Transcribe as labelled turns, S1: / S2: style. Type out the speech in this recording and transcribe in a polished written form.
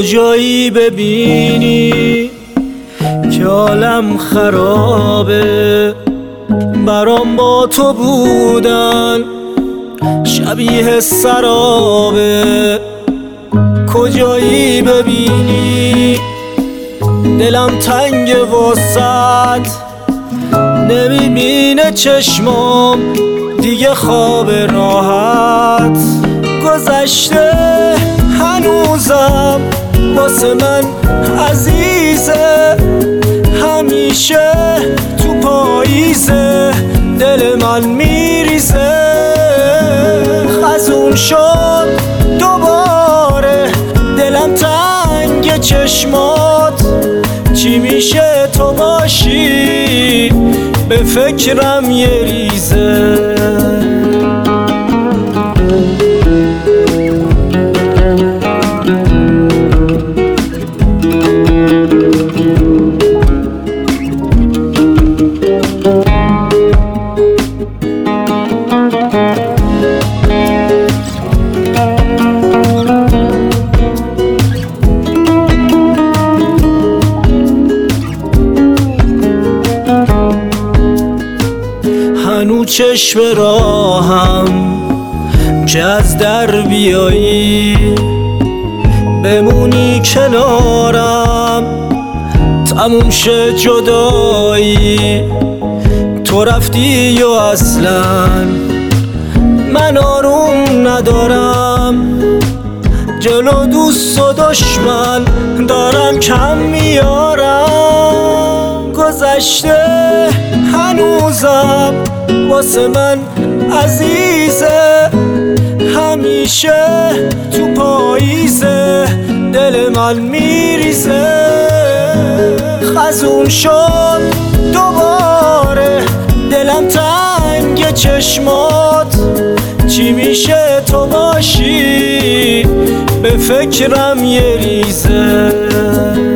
S1: کجایی ببینی که عالم خرابه، برام با تو بودن شبیه سرابه. کجایی ببینی دلم تنگ واسط، نمیبینه چشمام دیگه خواب راحت. گذشته هنوزم واسه من عزیزه، همیشه تو پاییزه دل من میریزه. خزون شد دوباره دلم تنگ چشمات، چی میشه تو باشی به فکرم یه ریزه. هنو چشم راهم که از در بیایی، بمونی کنارم تموم شه جدایی. تو رفتی و اصلا من آروم ندارم، جلو دوست و دشمن دارم کم میارم. گذشته هنوزم واسه من عزیزه، همیشه تو پاییزه دل من میریزه. خزون شد دوباره دلم تنگ چشمات، چی میشه تو باشی به فکرم یه ریزه.